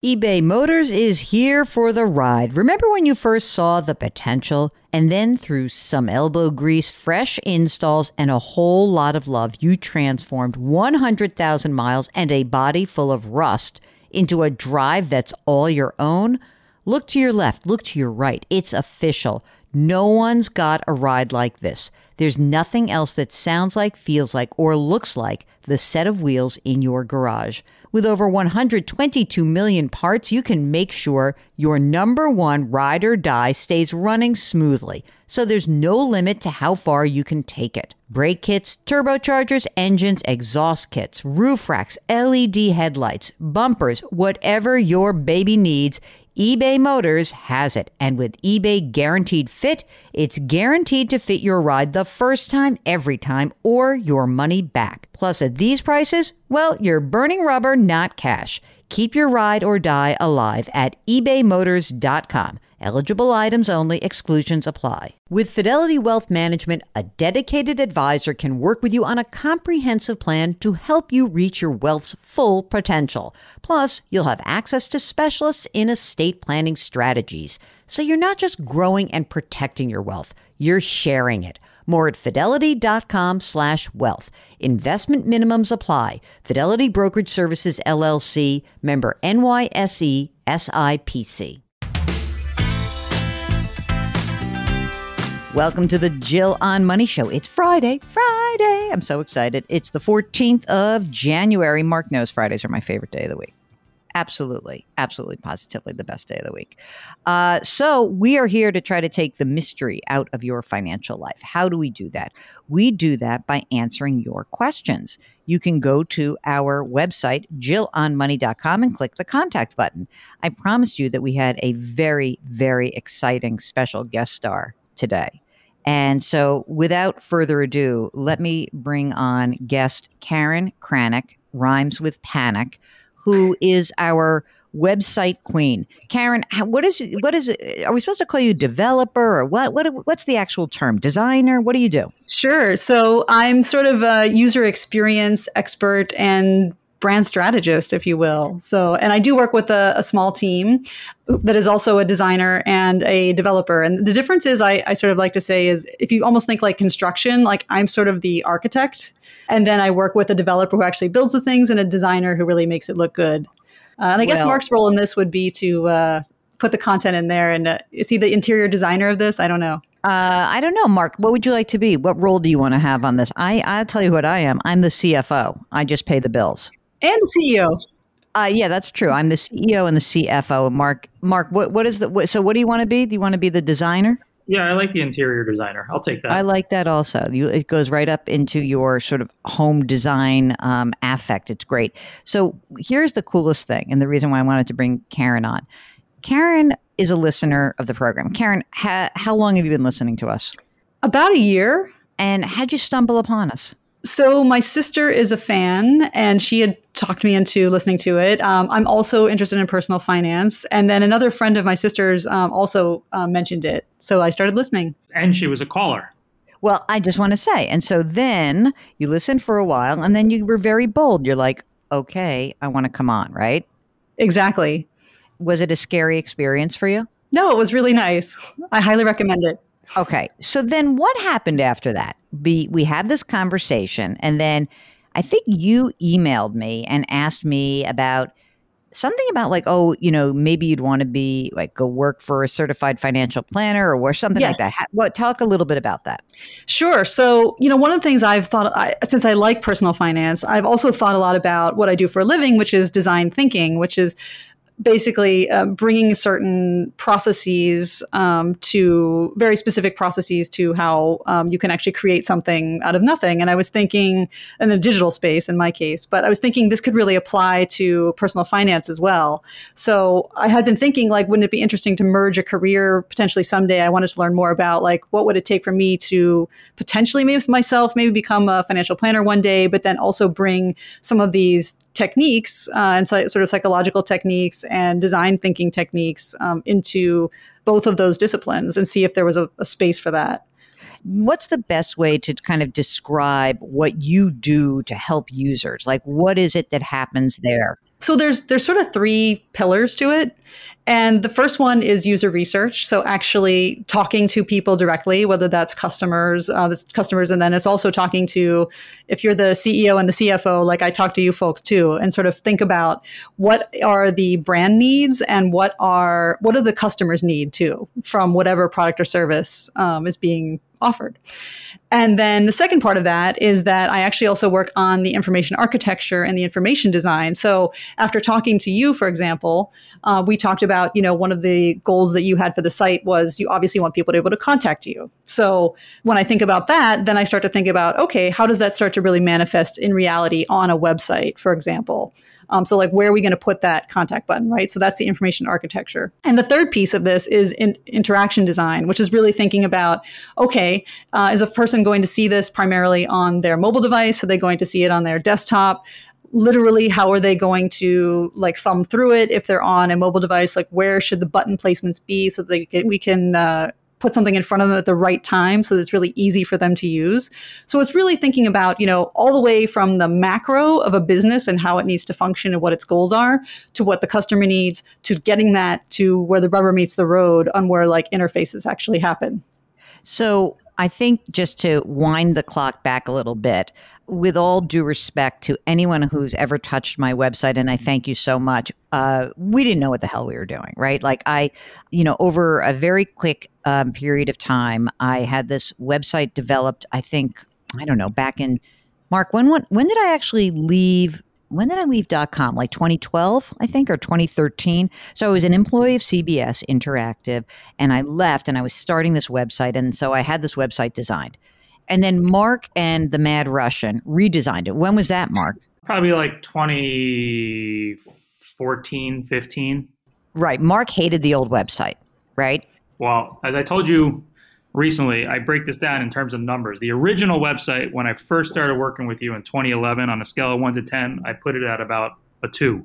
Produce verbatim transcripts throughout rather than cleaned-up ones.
eBay Motors is here for the ride. Remember when you first saw the potential? And then through some elbow grease, fresh installs, and a whole lot of love, you transformed one hundred thousand miles and a body full of rust into a drive that's all your own? Look to your left, look to your right. It's official. No one's got a ride like this. There's nothing else that sounds like, feels like, or looks like the set of wheels in your garage. With over one hundred twenty-two million parts, you can make sure your number one ride or die stays running smoothly. So there's no limit to how far you can take it. Brake kits, turbochargers, engines, exhaust kits, roof racks, L E D headlights, bumpers, whatever your baby needs, eBay Motors has it. And with eBay Guaranteed Fit, it's guaranteed to fit your ride the first time, every time, or your money back. Plus, at these prices, well, you're burning rubber, not cash. Keep your ride or die alive at ebay motors dot com. Eligible items only. Exclusions apply. With Fidelity Wealth Management, a dedicated advisor can work with you on a comprehensive plan to help you reach your wealth's full potential. Plus, you'll have access to specialists in estate planning strategies. So you're not just growing and protecting your wealth, you're sharing it. More at fidelity.com slash wealth. Investment minimums apply. Fidelity Brokerage Services, L L C, member N Y S E, S I P C. Welcome to the Jill on Money Show. It's Friday. Friday. I'm so excited. It's the fourteenth of January. Mark knows Fridays are my favorite day of the week. Absolutely. Absolutely. Positively the best day of the week. Uh, so we are here to try to take the mystery out of your financial life. How do we do that? We do that by answering your questions. You can go to our website, jill on money dot com, and click the contact button. I promised you that we had a very, very exciting special guest star today. And so without further ado, let me bring on guest Karen Kranick, rhymes with panic, who is our website queen. Karen, what is what is it? Are we supposed to call you developer or what? What what's the actual term? Designer? What do you do? Sure. So I'm sort of a user experience expert and brand strategist, if you will. So, and I do work with a, a small team that is also a designer and a developer. And the difference is, I, I sort of like to say is, if you almost think like construction, like I'm sort of the architect, and then I work with a developer who actually builds the things and a designer who really makes it look good. Uh, and I guess well, Mark's role in this would be to uh, put the content in there. And uh, is he the interior designer of this? I don't know. Uh, I don't know, Mark. What would you like to be? What role do you want to have on this? I, I'll tell you what I am. I'm the C F O. I just pay the bills. And the C E O. Uh, yeah, that's true. I'm the C E O and the C F O. Mark, Mark, what what is the what, so? What do you want to be? Do you want to be the designer? Yeah, I like the interior designer. I'll take that. I like that also. You, it goes right up into your sort of home design um, affect. It's great. So here's the coolest thing, and the reason why I wanted to bring Karen on. Karen is a listener of the program. Karen, ha, how long have you been listening to us? About a year. And how'd you stumble upon us? So my sister is a fan, and she had talked me into listening to it. Um, I'm also interested in personal finance. And then another friend of my sister's um, also uh, mentioned it. So I started listening. And she was a caller. Well, I just want to say, and so then you listened for a while, and then you were very bold. You're like, okay, I want to come on, right? Exactly. Was it a scary experience for you? No, it was really nice. I highly recommend it. Okay. So then what happened after that? We, we had this conversation, and then I think you emailed me and asked me about something about like, oh, you know, maybe you'd want to be like go work for a certified financial planner or something Yes. like that. What, talk a little bit about that. Sure. So, you know, one of the things I've thought, I, since I like personal finance, I've also thought a lot about what I do for a living, which is design thinking, which is basically uh, bringing certain processes um, to very specific processes to how um, you can actually create something out of nothing. And I was thinking in the digital space in my case, but I was thinking this could really apply to personal finance as well. So I had been thinking like, wouldn't it be interesting to merge a career potentially someday? I wanted to learn more about like, what would it take for me to potentially maybe myself, maybe become a financial planner one day, but then also bring some of these techniques uh, and so, sort of psychological techniques and design thinking techniques um, into both of those disciplines and see if there was a, a space for that. What's the best way to kind of describe what you do to help users? Like, what is it that happens there? So there's there's sort of three pillars to it. And the first one is user research. So actually talking to people directly, whether that's customers, uh, that's customers, and then it's also talking to, if you're the C E O and the C F O, like I talk to you folks too, and sort of think about what are the brand needs and what are what do the customers need too from whatever product or service um, is being offered. And then the second part of that is that I actually also work on the information architecture and the information design. So after talking to you, for example, uh, we talked about, you know, one of the goals that you had for the site was you obviously want people to be able to contact you. So when I think about that, then I start to think about, okay, how does that start to really manifest in reality on a website, for example? Um, so like, where are we going to put that contact button, right? So that's the information architecture. And the third piece of this is in interaction design, which is really thinking about, okay, uh, is a person going to see this primarily on their mobile device? Are they going to see it on their desktop? Literally, how are they going to like thumb through it if they're on a mobile device? Like, where should the button placements be so that they can, we can uh, put something in front of them at the right time so that it's really easy for them to use. So it's really thinking about, you know, all the way from the macro of a business and how it needs to function and what its goals are to what the customer needs, to getting that to where the rubber meets the road on where like interfaces actually happen. So I think just to wind the clock back a little bit, with all due respect to anyone who's ever touched my website, and I thank you so much, uh, we didn't know what the hell we were doing, right? Like I, you know, over a very quick um, period of time, I had this website developed, I think, I don't know, back in, Mark, when, when, when did I actually leave? When did I leave .com? Like twenty twelve, I think, or twenty thirteen. So I was an employee of C B S Interactive, and I left, and I was starting this website, and so I had this website designed. And then Mark and the Mad Russian redesigned it. When was that, Mark? Probably like twenty fourteen, fifteen. Right. Mark hated the old website, right? Well, as I told you recently, I break this down in terms of numbers. The original website, when I first started working with you in twenty eleven, on a scale of one to ten, I put it at about a two.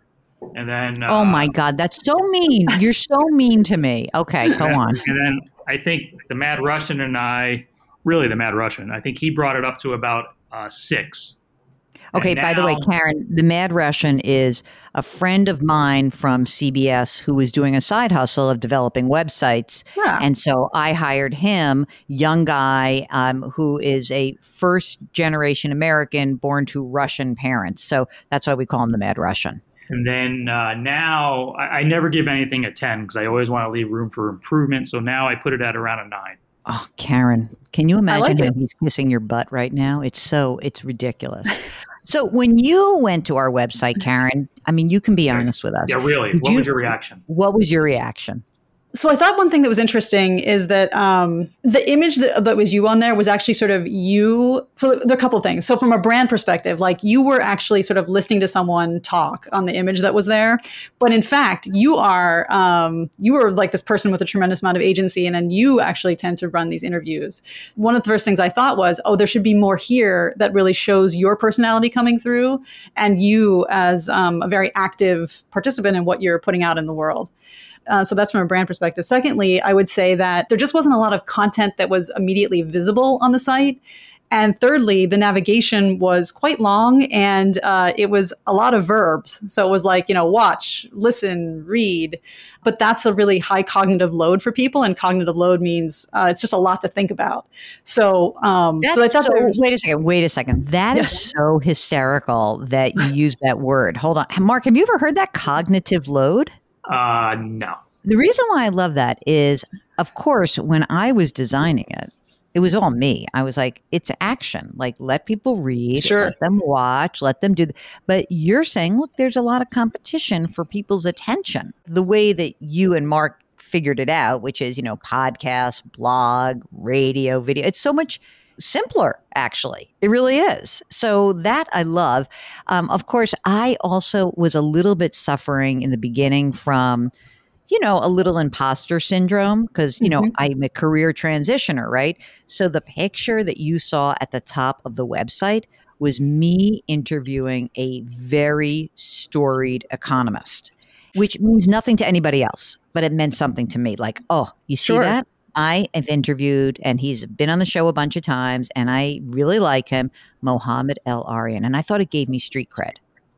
And then... Uh, oh, my God. That's so mean. You're so mean to me. Okay, go and, on. And then I think the Mad Russian and I... Really, the Mad Russian. I think he brought it up to about uh, six. Okay, now, by the way, Karen, the Mad Russian is a friend of mine from C B S who was doing a side hustle of developing websites. Yeah. And so I hired him, young guy um, who is a first generation American born to Russian parents. So that's why we call him the Mad Russian. And then uh, now I, I never give anything a ten because I always want to leave room for improvement. So now I put it at around a nine. Oh, Karen, can you imagine like how it. he's kissing your butt right now? It's so, it's ridiculous. So when you went to our website, Karen, I mean, you can be honest with us. Yeah, really. Did What you, was your reaction? What was your reaction? So I thought one thing that was interesting is that um, the image that, that was you on there was actually sort of you. So there are a couple of things. So from a brand perspective, like you were actually sort of listening to someone talk on the image that was there. But in fact, you are um, you were like this person with a tremendous amount of agency, and then you actually tend to run these interviews. One of the first things I thought was, oh, there should be more here that really shows your personality coming through and you as um, a very active participant in what you're putting out in the world. Uh, so that's from a brand perspective. Secondly, I would say that there just wasn't a lot of content that was immediately visible on the site. And thirdly, the navigation was quite long and uh, it was a lot of verbs. So it was like, you know, watch, listen, read. But that's a really high cognitive load for people. And cognitive load means uh, it's just a lot to think about. So, um, so I thought so, there was, wait a second, wait a second. That Yeah. is so hysterical that you use that word. Hold on. Mark, have you ever heard that cognitive load? Uh, no. The reason why I love that is, of course, when I was designing it, it was all me. I was like, it's action. Like, let people read, Sure. let them watch, let them do. Th- but you're saying, look, there's a lot of competition for people's attention. The way that you and Mark figured it out, which is, you know, podcast, blog, radio, video. It's so much simpler, actually. It really is. So that I love. Um, of course, I also was a little bit suffering in the beginning from, you know, a little imposter syndrome because, you know, Mhm. I'm a career transitioner, right? So the picture that you saw at the top of the website was me interviewing a very storied economist, which means nothing to anybody else, but it meant something to me. Like, oh, you see Sure. that? I have interviewed, and he's been on the show a bunch of times, and I really like him, Mohammed El-Arian. And I thought it gave me street cred.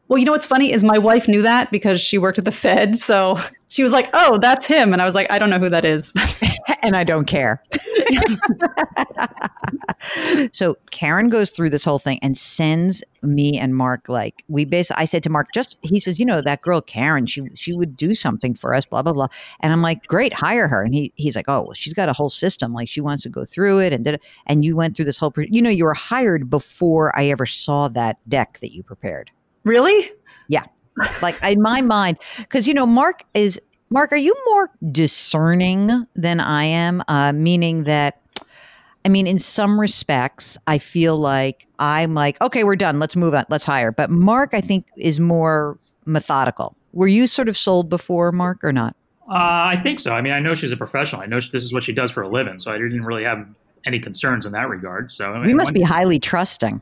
Well, you know what's funny is my wife knew that because she worked at the Fed. So she was like, oh, that's him. And I was like, I don't know who that is. And I don't care. So Karen goes through this whole thing and sends me and Mark, like, we basically, I said to Mark, just, he says, you know, that girl Karen, she she would do something for us, blah, blah, blah. And I'm like, great, hire her. And he he's like, oh, well, she's got a whole system. Like, she wants to go through it and did it. And you went through this whole, pre- you know, you were hired before I ever saw that deck that you prepared. Really? Yeah. Like, in my mind, because, you know, Mark is, Mark, are you more discerning than I am? Uh, meaning that, I mean, in some respects, I feel like I'm like, okay, we're done. Let's move on. Let's hire. But Mark, I think, is more methodical. Were you sort of sold before, Mark, or not? Uh, I think so. I mean, I know she's a professional. I know she, this is what she does for a living. So I didn't really have any concerns in that regard. So I mean, You must one, be highly trusting.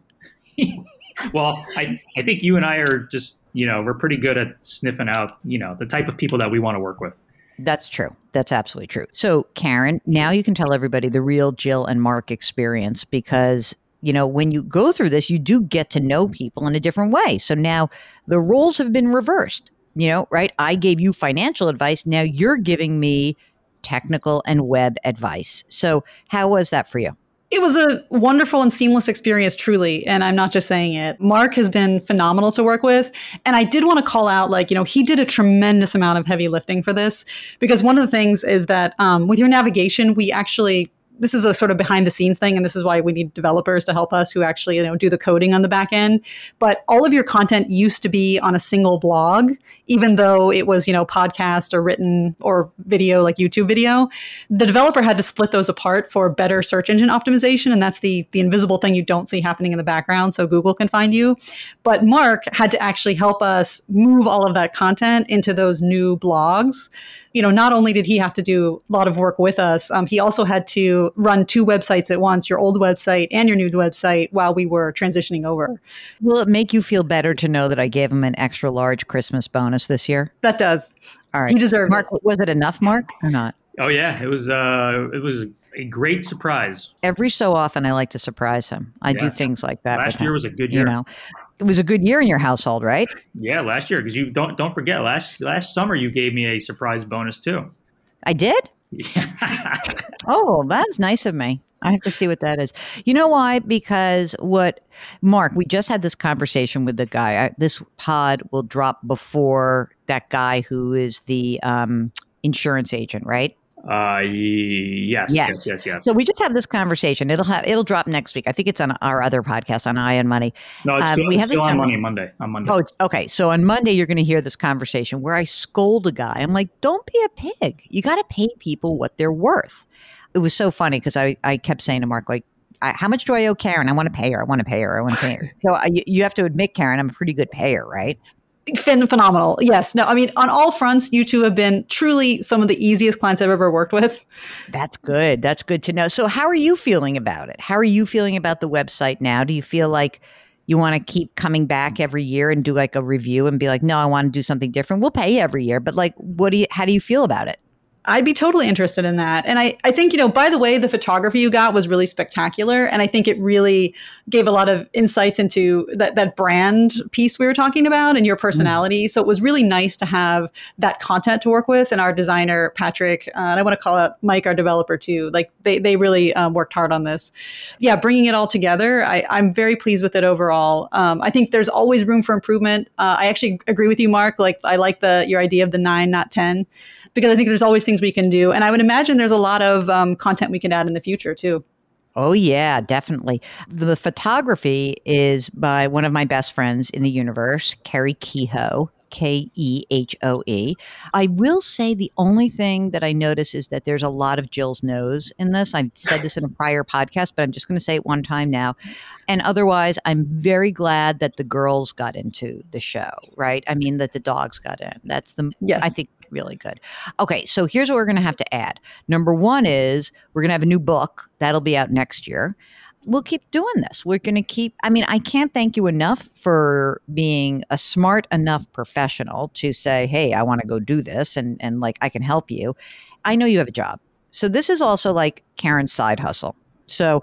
Well, I, I think you and I are just, you know, we're pretty good at sniffing out, you know, the type of people that we want to work with. That's true. That's absolutely true. So, Karen, now you can tell everybody the real Jill and Mark experience because, you know, when you go through this, you do get to know people in a different way. So now the roles have been reversed, you know, right? I gave you financial advice. Now you're giving me technical and web advice. So how was that for you? It was a wonderful and seamless experience, truly. And I'm not just saying it. Mark has been phenomenal to work with. And I did want to call out, like, you know, he did a tremendous amount of heavy lifting for this, because one of the things is that um, with your navigation, we actually, this is a sort of behind the scenes thing. And this is why we need developers to help us who actually, you know, do the coding on the back end. But all of your content used to be on a single blog, even though it was, you know, podcast or written or video, like YouTube video. The developer had to split those apart for better search engine optimization. And that's the, the invisible thing you don't see happening in the background so Google can find you. But Mark had to actually help us move all of that content into those new blogs. You know, not only did he have to do a lot of work with us, um, he also had to run two websites at once, your old website and your new website, while we were transitioning over. Will it make you feel better to know that I gave him an extra large Christmas bonus this year? That does. All right. He deserved Mark, it. was it enough, Mark, or not? Oh yeah, it was. Uh, it was a great surprise. Every so often, I like to surprise him. I do Yes. things like that. Last with year him, was a good year. You know, it was a good year in your household, right? Yeah, last year, because you don't don't forget last last summer you gave me a surprise bonus too. I did. Yeah. Oh, that's nice of me. I have to see what that is. You know why? Because what, Mark, we just had this conversation with the guy. I, this pod will drop before that guy who is the um, insurance agent, right? Uh, yes, Yes. yes, yes, yes. So we just have this conversation. It'll have it'll drop next week. I think it's on our other podcast on Eye on Money. no, it's um, still, we it's have this still on conver- Monday, Monday, on Monday. Oh, it's, okay. So on Monday, you're going to hear this conversation where I scold a guy. I'm like, don't be a pig. You got to pay people what they're worth. It was so funny because I, I kept saying to Mark, like, I, how much do I owe Karen? I want to pay her. I want to pay her. I want to pay her. So I, you- you have to admit, Karen, I'm a pretty good payer, right? Phen- phenomenal. Yes. No, I mean, on all fronts, you two have been truly some of the easiest clients I've ever worked with. That's good. That's good to know. So how are you feeling about it? How are you feeling about the website now? Do you feel like you want to keep coming back every year and do like a review and be like, no, I want to do something different? We'll pay you every year. But like, what do you, how do you feel about it? I'd be totally interested in that. And I, I think, you know, by the way, the photography you got was really spectacular. And I think it really gave a lot of insights into that, that brand piece we were talking about and your personality. Mm. So it was really nice to have that content to work with. And our designer, Patrick, uh, and I want to call out Mike, our developer too. Like they, they really um, worked hard on this. Yeah, bringing it all together. I, I'm very pleased with it overall. Um, I think there's always room for improvement. Uh, I actually agree with you, Mark. Like I like the your idea of the nine, not ten. Because I think there's always things we can do. And I would imagine there's a lot of um, content we can add in the future, too. Oh, yeah, definitely. The photography is by one of my best friends in the universe, Carrie Kehoe, K E H O E. I will say the only thing that I notice is that there's a lot of Jill's nose in this. I've said this in a prior podcast, but I'm just going to say it one time now. And otherwise, I'm very glad that the girls got into the show, right? I mean, that the dogs got in. That's the, yes. I think, really good. Okay, so here's what we're going to have to add. Number one is we're going to have a new book. That'll be out next year. We'll keep doing this. We're going to keep, I mean, I can't thank you enough for being a smart enough professional to say, hey, I want to go do this and, and like, I can help you. I know you have a job. So this is also like Karen's side hustle. So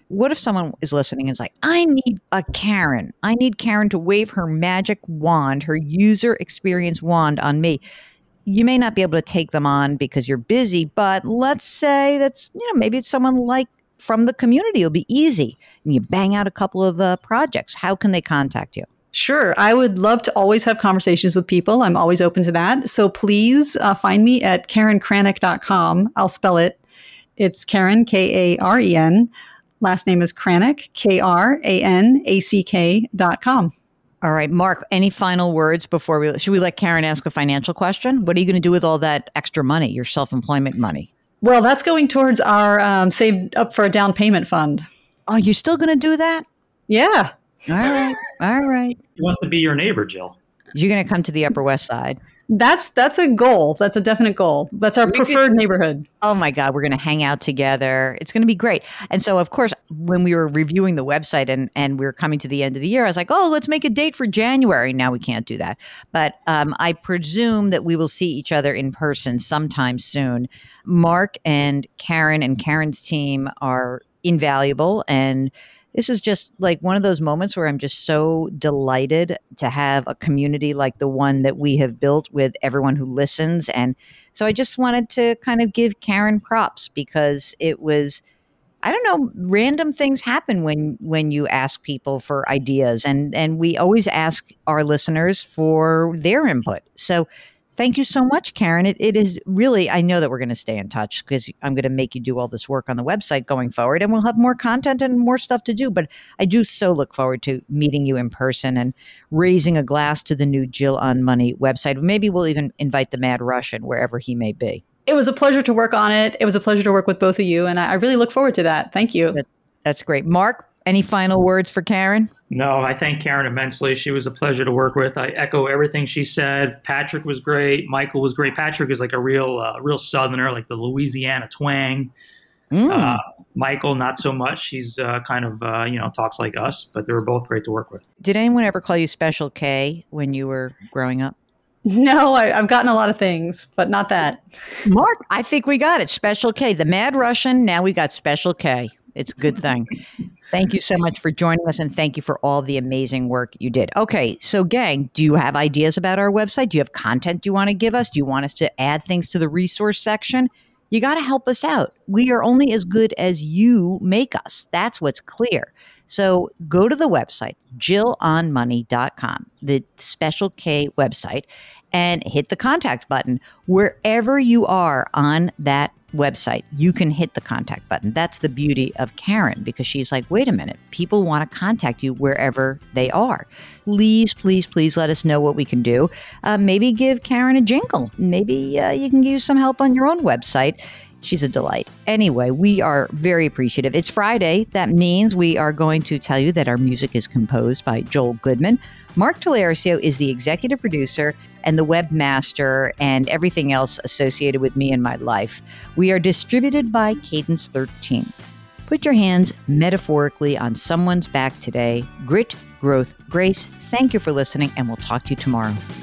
what if someone is listening and is like, I need a Karen. I need Karen to wave her magic wand, her user experience wand on me. You may not be able to take them on because you're busy, but let's say that's, you know, maybe it's someone like from the community. It'll be easy. And you bang out a couple of uh, projects. How can they contact you? Sure. I would love to always have conversations with people. I'm always open to that. So please uh, find me at karen kranick dot com. I'll spell it. It's Karen, K A R E N. Last name is Kranick, K R A N A C K dot com. All right, Mark, any final words before we, should we let Karen ask a financial question? What are you going to do with all that extra money, your self-employment money? Well, that's going towards our um, saved up for a down payment fund. Oh, you're still going to do that? Yeah. All right. All right. He wants to be your neighbor, Jill. You're going to come to the Upper West Side. That's that's a goal. That's a definite goal. That's our we preferred could, neighborhood. Oh my God, we're going to hang out together. It's going to be great. And so, of course, when we were reviewing the website and, and we were coming to the end of the year, I was like, oh, let's make a date for January. Now we can't do that. But um, I presume that we will see each other in person sometime soon. Mark and Karen and Karen's team are invaluable, and this is just like one of those moments where I'm just so delighted to have a community like the one that we have built with everyone who listens. And so I just wanted to kind of give Karen props because it was, I don't know, random things happen when when you ask people for ideas. And, and we always ask our listeners for their input. So thank you so much, Karen. It, it is really, I know that we're going to stay in touch because I'm going to make you do all this work on the website going forward, and we'll have more content and more stuff to do. But I do so look forward to meeting you in person and raising a glass to the new Jill on Money website. Maybe we'll even invite the Mad Russian wherever he may be. It was a pleasure to work on it. It was a pleasure to work with both of you. And I, I really look forward to that. Thank you. That, that's great. Mark, any final words for Karen? No, I thank Karen immensely. She was a pleasure to work with. I echo everything she said. Patrick was great. Michael was great. Patrick is like a real, uh, real Southerner, like the Louisiana twang. Mm. Uh, Michael, not so much. He's uh, kind of, uh, you know, talks like us, but they were both great to work with. Did anyone ever call you Special K when you were growing up? No, I, I've gotten a lot of things, but not that. Mark, I think we got it. Special K, the Mad Russian. Now we got Special K. It's a good thing. Thank you so much for joining us, and thank you for all the amazing work you did. Okay, so gang, do you have ideas about our website? Do you have content you want to give us? Do you want us to add things to the resource section? You got to help us out. We are only as good as you make us. That's what's clear. So go to the website, jill on money dot com, the Special K website, and hit the contact button. Wherever you are on that website, you can hit the contact button. That's the beauty of Karen, because she's like, wait a minute, people want to contact you wherever they are. Please, please, please let us know what we can do. Uh, maybe give Karen a jingle. Maybe uh, you can use some help on your own website. She's a delight. Anyway, we are very appreciative. It's Friday. That means we are going to tell you that our music is composed by Joel Goodman. Mark Talercio is the executive producer and the webmaster and everything else associated with me and my life. We are distributed by Cadence thirteen. Put your hands metaphorically on someone's back today. Grit, growth, grace. Thank you for listening, and we'll talk to you tomorrow.